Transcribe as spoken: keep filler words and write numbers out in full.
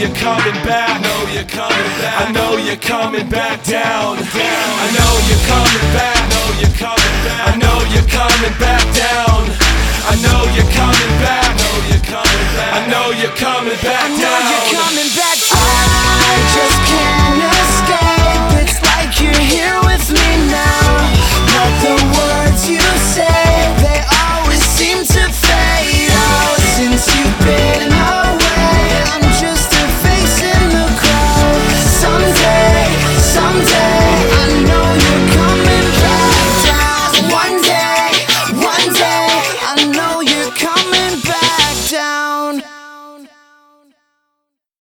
you're coming back. I know you're coming back. I know you're coming back down. I know you're coming back. I know you're coming back. I know you're coming back down. I know you're coming back. I know you're coming back. I know you're coming back down. I know you're coming back down.